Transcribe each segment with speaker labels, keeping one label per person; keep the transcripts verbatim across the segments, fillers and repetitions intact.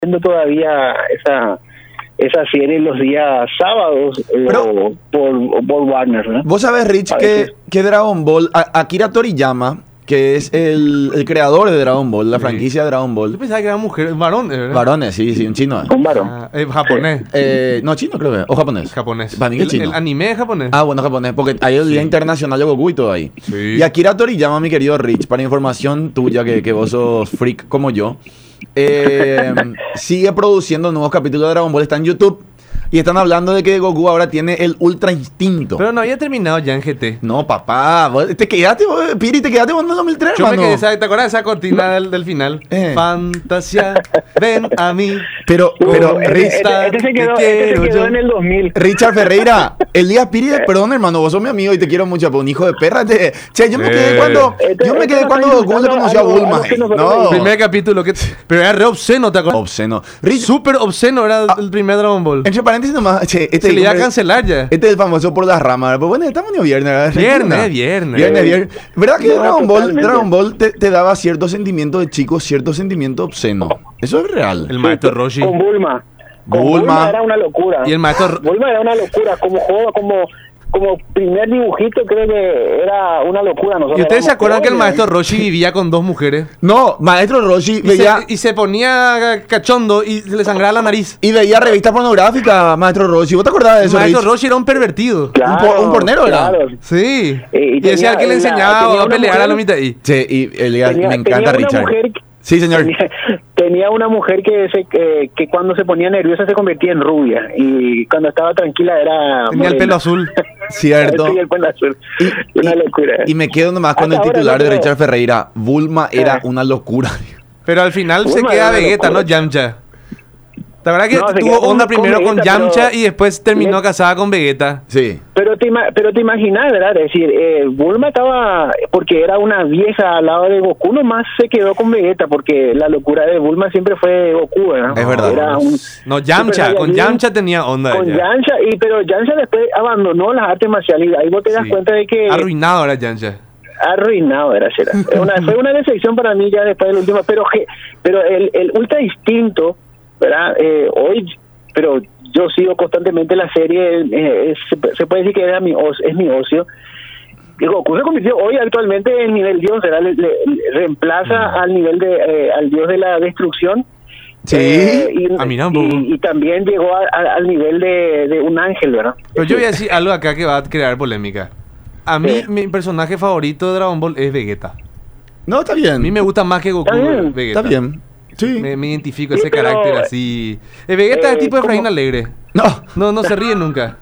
Speaker 1: viendo todavía esa esa serie los días sábados
Speaker 2: Pero,
Speaker 1: o por, por Warner, ¿no?
Speaker 2: Vos sabés, Rich,
Speaker 1: Parece-
Speaker 2: que, que Dragon Ball, a- Akira Toriyama, que es el, el creador de Dragon Ball, la
Speaker 3: Sí.
Speaker 2: franquicia de Dragon
Speaker 3: Yo
Speaker 2: Ball.
Speaker 3: pensaba que era mujer, varón, ¿verdad?
Speaker 2: Varones, sí, sí, un chino. eh.
Speaker 1: Un varón.
Speaker 3: Ah, es japonés.
Speaker 2: Eh, no, chino creo que, o japonés.
Speaker 3: Japonés.
Speaker 2: Para mí que
Speaker 3: el,
Speaker 2: chino.
Speaker 3: el anime es japonés.
Speaker 2: Ah, bueno, japonés, porque hay el Día
Speaker 3: Sí.
Speaker 2: Internacional de Goku y todo ahí.
Speaker 3: Sí.
Speaker 2: Y Akira Toriyama, mi querido Rich, para información tuya, que, que vos sos freak como yo, eh, sigue produciendo nuevos capítulos de Dragon Ball, está en YouTube, y están hablando de que Goku ahora tiene el Ultra Instinto.
Speaker 3: Pero no había terminado ya en G T.
Speaker 2: No, papá, vos te quedaste, vos, Piri, te quedaste vos en el dos mil tres,
Speaker 3: Yo me
Speaker 2: hermano.
Speaker 3: quedé, ¿sabes? ¿Te acuerdas de esa cortina del, del final?
Speaker 2: Eh.
Speaker 3: Fantasía, ven a mí.
Speaker 2: Pero, pero,
Speaker 1: este,
Speaker 2: Rich,
Speaker 1: este- este se quedó,
Speaker 3: te
Speaker 1: este se
Speaker 3: quiero
Speaker 1: quedó
Speaker 3: yo.
Speaker 1: en el dos mil.
Speaker 2: Richard Ferreira, Elías Piri, perdón, hermano, vos sos mi amigo y te quiero mucho, pero un hijo de perra. Te... Che, yo me quedé
Speaker 3: Eh.
Speaker 2: cuando,
Speaker 1: Este-
Speaker 2: yo me
Speaker 1: este
Speaker 2: quedé
Speaker 1: no
Speaker 2: cuando
Speaker 1: está
Speaker 2: Goku le
Speaker 1: insultando
Speaker 2: conoció a
Speaker 1: a lo- a
Speaker 2: Bulma.
Speaker 1: lo que
Speaker 2: eh.
Speaker 1: nosotros
Speaker 2: No,
Speaker 1: leímos.
Speaker 3: Primer capítulo, que pero era re obsceno, ¿te acuerdas?
Speaker 2: obsceno. Rich,
Speaker 3: Súper obsceno era el, el primer Dragon Ball.
Speaker 2: entre paréntesis nomás, che, este
Speaker 3: Se le iba a
Speaker 2: hombre-
Speaker 3: cancelar ya.
Speaker 2: Este es el famoso por las ramas. Pues bueno, estamos en viernes, ¿verdad?
Speaker 3: Viernes,
Speaker 2: Argentina.
Speaker 3: viernes.
Speaker 2: Viernes, viernes. ¿Verdad que
Speaker 1: No,
Speaker 2: Dragon Ball,
Speaker 1: totalmente.
Speaker 2: Dragon Ball te, te daba cierto sentimiento de chico, cierto sentimiento obsceno? Eso es real.
Speaker 3: El maestro Roshi.
Speaker 1: Con Bulma. Con
Speaker 2: Bulma.
Speaker 1: Bulma era una locura.
Speaker 3: Y el maestro...
Speaker 1: Bulma era una locura. Como juego, como, como primer dibujito, creo que era una locura. Nosotros
Speaker 3: ¿Y ustedes se
Speaker 1: éramos
Speaker 3: acuerdan que el
Speaker 1: jóvenes.
Speaker 3: maestro Roshi vivía con dos mujeres?
Speaker 2: No, maestro Roshi
Speaker 3: Y,
Speaker 2: veía,
Speaker 3: se, y se ponía cachondo y se le sangraba la nariz.
Speaker 2: y veía revistas pornográficas, maestro Roshi. ¿Vos te acordás de
Speaker 3: El
Speaker 2: eso,
Speaker 3: maestro
Speaker 2: Rich?
Speaker 3: Roshi era un pervertido.
Speaker 1: Claro,
Speaker 2: un po- un pornero era.
Speaker 1: claro.
Speaker 3: Sí.
Speaker 1: Eh, y
Speaker 3: y decía
Speaker 1: tenía
Speaker 3: que le
Speaker 1: la-
Speaker 3: enseñaba
Speaker 1: tenía
Speaker 3: a
Speaker 1: una
Speaker 3: pelear a la
Speaker 1: mujer-
Speaker 3: mitad. Y
Speaker 2: Sí, y Elías,
Speaker 1: Tenía-
Speaker 2: me encanta
Speaker 1: tenía una
Speaker 2: Richard.
Speaker 1: mujer-
Speaker 2: Sí, señor.
Speaker 1: Tenía, tenía una mujer que, se, que, que cuando se ponía nerviosa se convertía en rubia y cuando estaba tranquila era
Speaker 3: tenía el
Speaker 1: morena.
Speaker 3: pelo azul.
Speaker 2: Cierto.
Speaker 1: Sí, el pelo azul.
Speaker 2: Y-
Speaker 1: Una locura.
Speaker 2: Y me quedo nomás con el
Speaker 1: Hasta ahora
Speaker 2: titular
Speaker 1: no
Speaker 2: de
Speaker 1: creo.
Speaker 2: Richard Ferreira. Bulma era
Speaker 1: Eh.
Speaker 2: una locura.
Speaker 3: Pero al final se
Speaker 1: Bulma
Speaker 3: queda
Speaker 1: era una
Speaker 3: Vegeta,
Speaker 1: locura.
Speaker 3: no Yamcha. La verdad que
Speaker 1: No, se
Speaker 3: tuvo
Speaker 1: queda con-
Speaker 3: onda
Speaker 1: con
Speaker 3: primero con
Speaker 1: Vegeta,
Speaker 3: Yamcha
Speaker 1: pero-
Speaker 3: y después terminó
Speaker 1: Le-
Speaker 3: casada con Vegeta.
Speaker 2: Sí.
Speaker 1: Pero te, ima- pero te imaginas, ¿verdad? Es decir, eh, Bulma estaba, porque era una vieja al lado de Goku, nomás se quedó con Vegeta, porque la locura de Bulma siempre fue Goku, ¿verdad?
Speaker 2: Es verdad.
Speaker 1: Era un,
Speaker 3: No, Yamcha,
Speaker 1: Super
Speaker 3: con
Speaker 1: Saiyajin,
Speaker 3: Yamcha tenía onda.
Speaker 1: con
Speaker 3: ella.
Speaker 1: Yamcha, y, pero Yamcha después abandonó las artes marciales, y ahí vos te das
Speaker 3: Sí.
Speaker 1: cuenta de que...
Speaker 3: Arruinado ahora Yamcha.
Speaker 1: Arruinado era será. Es una, fue una decepción para mí ya después del último, pero que, pero el, el ultra instinto, ¿verdad? Eh, hoy, pero yo sigo constantemente la serie, eh, es- se, se puede decir que era mi ocio, es mi ocio. Y Goku se convirtió hoy actualmente en nivel dios, ¿verdad? Le, le- le reemplaza al nivel de eh, al dios de la destrucción.
Speaker 2: Sí.
Speaker 1: Eh, y,
Speaker 3: Ah, mira un poco.
Speaker 1: y, y también llegó a- a- al nivel de, de un ángel, ¿verdad?
Speaker 3: Pero yo voy a decir algo acá que va a crear polémica. A mí,
Speaker 1: Sí.
Speaker 3: mi personaje favorito de Dragon Ball es Vegeta.
Speaker 2: No, está bien.
Speaker 3: A mí me gusta más que Goku
Speaker 1: Está bien,
Speaker 3: Vegeta.
Speaker 2: Está bien. Sí.
Speaker 3: Me, me identifico
Speaker 1: Sí,
Speaker 3: ese
Speaker 1: pero-
Speaker 3: carácter así. El Vegeta es
Speaker 1: Eh,
Speaker 3: tipo de Efraín
Speaker 1: ¿cómo?
Speaker 3: Alegre.
Speaker 2: No.
Speaker 3: No, no se ríe nunca.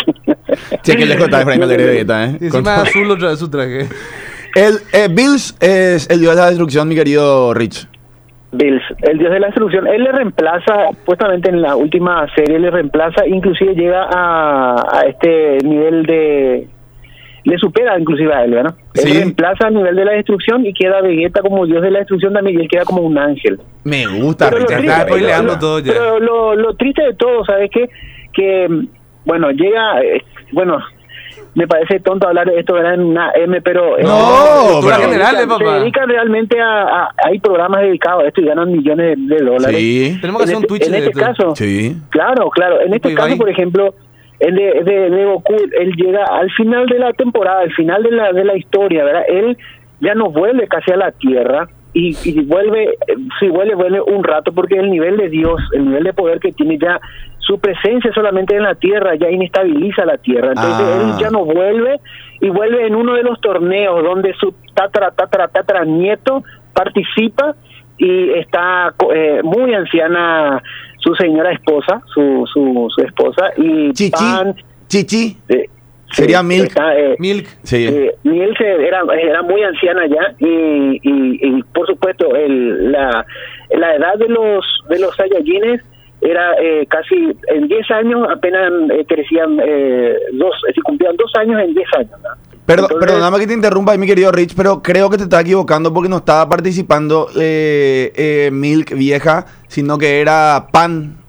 Speaker 2: Che, que lejos está Efraín Alegre de Vegeta, ¿eh?
Speaker 3: Y encima
Speaker 2: Con-
Speaker 3: azul otra vez su traje.
Speaker 2: El eh, Bills es el dios de la destrucción, mi querido Rich.
Speaker 1: Bills, el dios de la destrucción, él le reemplaza, supuestamente en la última serie le reemplaza, inclusive llega a, a este nivel de... Le supera inclusive a él, ¿verdad?
Speaker 2: Sí.
Speaker 1: Él reemplaza al nivel de la destrucción y queda Vegeta como dios de la destrucción también y él queda como un ángel.
Speaker 2: Me gusta
Speaker 1: Pero lo
Speaker 2: Richard
Speaker 1: triste-
Speaker 3: está spoileando
Speaker 1: lo-
Speaker 3: todo ya.
Speaker 1: Pero lo, lo triste de todo, ¿sabes qué? Que, bueno, llega... eh, bueno, me parece tonto hablar de esto, ¿verdad? En una M, pero... eh,
Speaker 2: No,
Speaker 3: cultura
Speaker 2: pero-
Speaker 3: general, eh,
Speaker 1: se
Speaker 3: papá.
Speaker 1: dedican realmente a, a- Hay programas dedicados a esto y ganan millones de dólares.
Speaker 2: Sí.
Speaker 3: Tenemos que
Speaker 1: En
Speaker 3: hacer un
Speaker 1: este-
Speaker 3: Twitch
Speaker 1: en
Speaker 3: de
Speaker 1: este
Speaker 3: esto.
Speaker 1: caso,
Speaker 2: Sí.
Speaker 1: claro, claro. En este
Speaker 3: Tipo
Speaker 1: caso,
Speaker 3: Ibai.
Speaker 1: por ejemplo, el de, de, de Goku, él llega al final de la temporada, al final de la de la historia, ¿verdad? Él ya no vuelve casi a la Tierra y, y vuelve, eh, si vuelve, vuelve un rato porque el nivel de Dios, el nivel de poder que tiene ya, su presencia solamente en la Tierra ya inestabiliza la Tierra. Entonces
Speaker 2: Ah.
Speaker 1: él ya no vuelve y vuelve en uno de los torneos donde su tatara, tatara, tatara nieto participa y está eh, muy anciana su señora esposa, su su, su esposa y
Speaker 2: Chichi.
Speaker 1: Pan,
Speaker 2: Chichi.
Speaker 1: eh,
Speaker 2: Sería
Speaker 1: sí,
Speaker 2: Milk.
Speaker 1: está, eh,
Speaker 3: Milk.
Speaker 2: Sí.
Speaker 1: eh, Miel se- era, era muy anciana ya y, y, y por supuesto el, la, la edad de los de los Saiyajines era eh, casi en diez años apenas eh, crecían eh, dos, si cumplían dos años en diez años, ¿no?
Speaker 2: Perdón,
Speaker 1: Entonces-
Speaker 2: perdóname que te interrumpa ahí, mi querido Rich, pero creo que te estás equivocando porque no estaba participando eh, eh, Milk vieja, sino que era Pan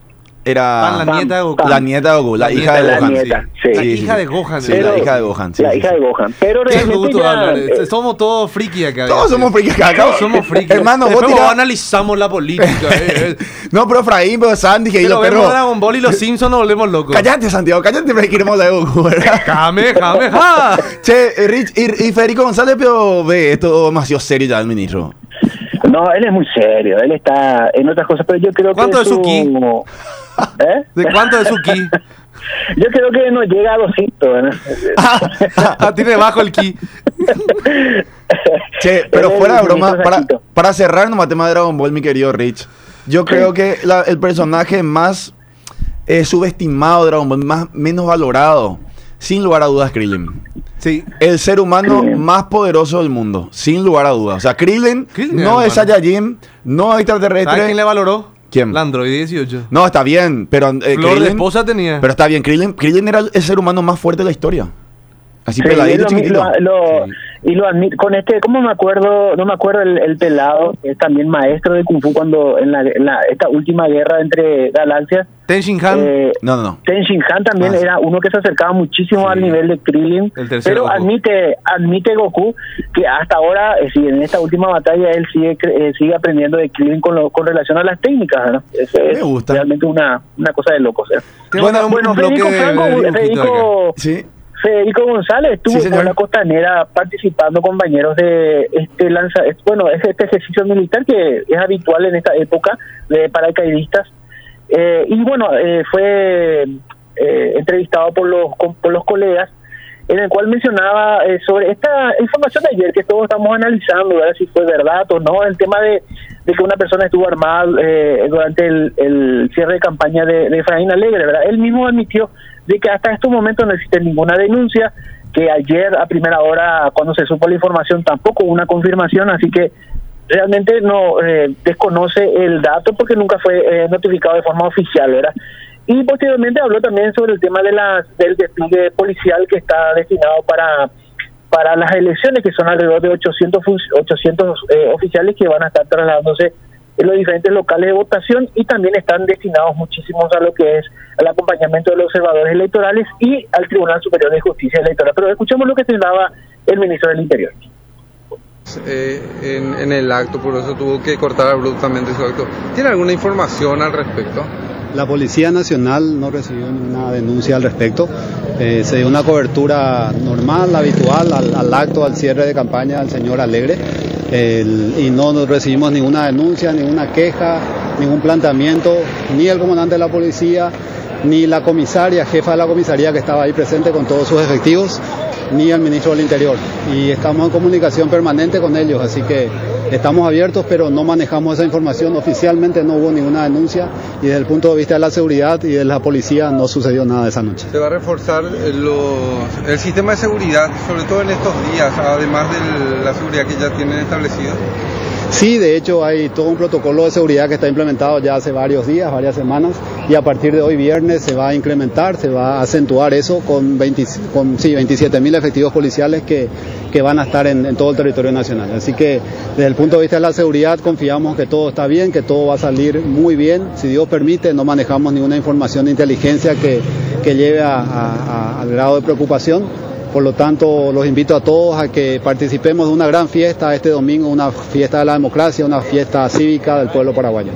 Speaker 2: era
Speaker 3: Pan, la nieta de Goku.
Speaker 2: la nieta de Goku, la,
Speaker 3: La
Speaker 2: hija
Speaker 3: nieta,
Speaker 2: de
Speaker 1: la
Speaker 2: Gohan.
Speaker 1: nieta,
Speaker 2: sí.
Speaker 1: sí.
Speaker 3: La
Speaker 2: Sí,
Speaker 3: hija
Speaker 2: sí.
Speaker 3: de Gohan.
Speaker 2: Sí,
Speaker 3: Pero-
Speaker 2: la hija de Gohan. Sí,
Speaker 1: la
Speaker 2: sí,
Speaker 1: hija
Speaker 2: sí.
Speaker 1: de Gohan. Pero
Speaker 3: Qué
Speaker 1: realmente
Speaker 3: gusto
Speaker 1: ya,
Speaker 3: hablar.
Speaker 1: eh,
Speaker 3: Somos todos friki acá.
Speaker 2: Todos somos frikis acá.
Speaker 3: Todos somos friki.
Speaker 2: Hermano, vos
Speaker 3: Después
Speaker 2: tirás-
Speaker 3: analizamos la política. eh, eh.
Speaker 2: No, pero Efraín, pero Sandy, que y
Speaker 3: Pero
Speaker 2: los
Speaker 3: vemos
Speaker 2: perros.
Speaker 3: Dragon Ball y los Simpsons nos volvemos locos.
Speaker 2: Cállate, Santiago, cállate, pero queremos la de Goku, ¿verdad?
Speaker 3: Jame, jame, ja.
Speaker 2: Che, eh, Rich y, y Federico González, pero ve esto demasiado serio ya el ministro.
Speaker 1: no, él es muy serio, él está en otras cosas, pero yo creo
Speaker 3: ¿Cuánto
Speaker 1: que
Speaker 3: es su ki?
Speaker 1: ¿Eh?
Speaker 3: ¿De cuánto es su ki?
Speaker 1: Yo creo que no llega a doscientos, ¿verdad?
Speaker 3: Ah, tiene bajo el ki.
Speaker 2: Che, pero
Speaker 1: Él
Speaker 2: fuera de
Speaker 1: es el
Speaker 2: broma,
Speaker 1: ministro
Speaker 2: para,
Speaker 1: Saquito.
Speaker 2: para cerrar nomás tema de Dragon Ball, mi querido Rich, yo creo que la- el personaje más eh, subestimado de Dragon Ball, más, menos valorado, sin lugar a dudas, Krillin.
Speaker 3: Sí.
Speaker 2: El ser humano
Speaker 1: Krillin.
Speaker 2: más poderoso del mundo, sin lugar a dudas. O sea, Krillin,
Speaker 3: Krillin
Speaker 2: no
Speaker 3: era
Speaker 2: es
Speaker 3: humano.
Speaker 2: Saiyajin, no es extraterrestre.
Speaker 3: ¿Sabes quién le valoró?
Speaker 2: ¿Quién?
Speaker 3: La Android dieciocho.
Speaker 2: No, está bien, pero eh,
Speaker 3: Flor de
Speaker 2: Krillin-
Speaker 3: esposa tenía.
Speaker 2: Pero está bien, Krillin, Krillin era el, el ser humano más fuerte de la historia. Así
Speaker 1: Sí,
Speaker 2: peladito,
Speaker 1: lo-
Speaker 2: chiquitito.
Speaker 1: lo- lo-
Speaker 3: Sí.
Speaker 1: Y lo admito, con este, ¿cómo me acuerdo? No me acuerdo el, el pelado, que es también maestro de Kung Fu cuando en, la, en la- esta última guerra entre galaxias.
Speaker 3: Ten Shin Han.
Speaker 1: eh,
Speaker 2: No, no, no.
Speaker 1: Ten Shin Han también
Speaker 2: Ah, sí.
Speaker 1: era uno que se acercaba muchísimo
Speaker 3: Sí.
Speaker 1: al nivel de Krillin,
Speaker 3: El tercer
Speaker 1: pero
Speaker 3: Goku.
Speaker 1: admite admite Goku que hasta ahora, eh, sí, en esta última batalla él sigue cre- eh, sigue aprendiendo de Krillin con, lo, con relación a las técnicas, ¿no? Eso
Speaker 2: Me
Speaker 1: es
Speaker 2: gusta.
Speaker 1: realmente una, una cosa de locos. ¿eh?
Speaker 3: Te
Speaker 2: Bueno,
Speaker 3: voy a dar un
Speaker 1: Bueno,
Speaker 3: bloque
Speaker 1: Federico
Speaker 3: de-
Speaker 1: Franco,
Speaker 3: de dibujito
Speaker 1: Federico,
Speaker 2: Sí.
Speaker 1: Federico González estuvo
Speaker 2: Sí, señor.
Speaker 1: en la costanera participando compañeros de este lanza, es- bueno, es este ejercicio militar que es habitual en esta época de paracaidistas. Eh, y bueno, eh, fue eh, entrevistado por los con- por los colegas, en el cual mencionaba eh, sobre esta información de ayer que todos estamos analizando, ¿verdad? Si fue verdad o no, el tema de, de que una persona estuvo armada eh, durante el, el cierre de campaña de, de Efraín Alegre, ¿verdad? Él mismo admitió de que hasta estos momentos no existe ninguna denuncia, que ayer a primera hora, cuando se supo la información, tampoco hubo una confirmación, así que realmente no eh, desconoce el dato porque nunca fue eh, notificado de forma oficial, ¿verdad? Y posteriormente habló también sobre el tema de las del despliegue policial que está destinado para para las elecciones, que son alrededor de ochocientos, fun- ochocientos eh, oficiales que van a estar trasladándose en los diferentes locales de votación, y también están destinados muchísimos a lo que es el acompañamiento de los observadores electorales y al Tribunal Superior de Justicia Electoral. Pero escuchemos lo que señalaba el ministro del Interior.
Speaker 4: Eh, en, en el acto, por eso tuvo que cortar abruptamente su acto. ¿Tiene alguna información al respecto?
Speaker 5: La Policía Nacional no recibió ninguna denuncia al respecto. Eh, se dio una cobertura normal, habitual al, al acto, al cierre de campaña del señor Alegre. El- y no nos recibimos ninguna denuncia, ninguna queja, ningún planteamiento, ni el comandante de la policía, ni la comisaria, jefa de la comisaría que estaba ahí presente con todos sus efectivos, ni el ministro del Interior. Y estamos en comunicación permanente con ellos, así que estamos abiertos, pero no manejamos esa información. Oficialmente no hubo ninguna denuncia y desde el punto de vista de la seguridad y de la policía no sucedió nada esa noche.
Speaker 4: Se va a reforzar eh, los- el sistema de seguridad, sobre todo en estos días, además de la seguridad que ya tienen establecida.
Speaker 5: Sí, de hecho hay todo un protocolo de seguridad que está implementado ya hace varios días, varias semanas, y a partir de hoy viernes se va a incrementar, se va a acentuar eso con, veinte, con sí, veintisiete mil efectivos policiales que, que van a estar en, en todo el territorio nacional. Así que desde el punto de vista de la seguridad confiamos que todo está bien, que todo va a salir muy bien. Si Dios permite, no manejamos ninguna información de inteligencia que, que lleve a, a, a, al grado de preocupación. Por lo tanto, los invito a todos a que participemos de una gran fiesta este domingo, una fiesta de la democracia, una fiesta cívica del pueblo paraguayo.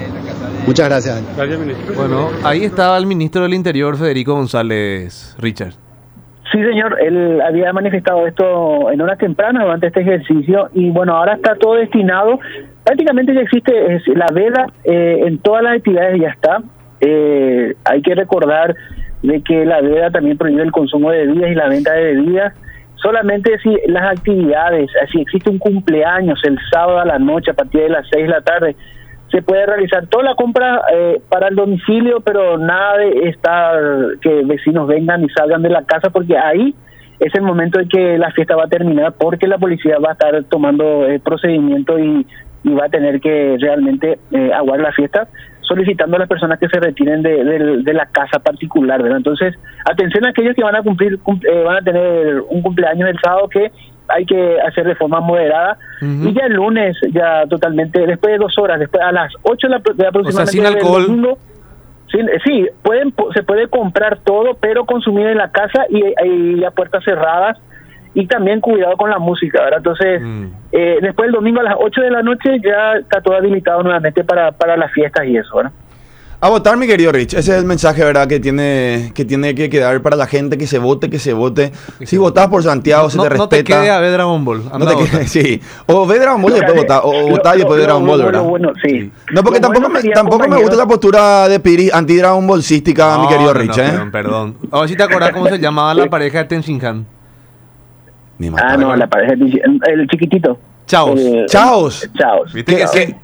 Speaker 5: Muchas gracias.
Speaker 3: Bueno, ahí estaba el ministro del Interior, Federico González, Richard.
Speaker 1: Sí, señor, él había manifestado esto en horas tempranas durante este ejercicio y bueno, ahora está todo destinado, prácticamente ya existe es, la veda eh, en todas las actividades, ya está. Eh, hay que recordar de que la veda también prohíbe el consumo de bebidas y la venta de bebidas. Solamente si las actividades, si existe un cumpleaños el sábado a la noche a partir de las seis de la tarde, se puede realizar toda la compra eh, para el domicilio, pero nada de estar que vecinos vengan y salgan de la casa, porque ahí es el momento en que la fiesta va a terminar, porque la policía va a estar tomando eh, procedimiento y, y va a tener que realmente eh, aguardar la fiesta, solicitando a las personas que se retiren de, de, de la casa particular, ¿verdad? Entonces, atención a aquellos que van a cumplir, cum, eh, van a tener un cumpleaños el sábado, que hay que hacer de forma moderada. Uh-huh. Y ya el lunes, ya totalmente, después de dos horas, después a las ocho de la, de aproximadamente
Speaker 3: o sea, sin alcohol.
Speaker 1: Domingo, Sí, sí, pueden, se puede comprar todo, pero consumir en la casa y, y a puertas cerradas. Y también cuidado con la música, ¿verdad? Entonces, mm. eh, después del domingo a las ocho de la noche ya está todo habilitado nuevamente para, para las fiestas y eso, ¿verdad?
Speaker 2: A votar, mi querido Rich. Ese es el mensaje, ¿verdad? Que tiene que tiene que quedar para la gente, que se vote, que se vote. Si votás por Santiago,
Speaker 3: no,
Speaker 2: se te respeta.
Speaker 3: No te quede a ver Dragon Ball.
Speaker 2: No te quede, sí. O ve Dragon Ball y después votar. O votar y después ver Dragon Ball, ¿verdad?
Speaker 1: Bueno, sí.
Speaker 2: No, porque
Speaker 1: lo
Speaker 2: tampoco,
Speaker 1: bueno
Speaker 2: me, tampoco me gusta la postura de Piri anti-Dragon Ballística,
Speaker 3: no,
Speaker 2: mi querido
Speaker 3: no,
Speaker 2: Rich,
Speaker 3: no,
Speaker 2: ¿eh?
Speaker 3: Perdón, perdón. A ver si te acordás cómo se llamaba la pareja de Tenshinhan.
Speaker 1: Ah, no, la pareja, el chiquitito.
Speaker 3: Chaos.
Speaker 1: Eh,
Speaker 2: Chaos.
Speaker 1: Chaos.
Speaker 3: ¿Viste que, que,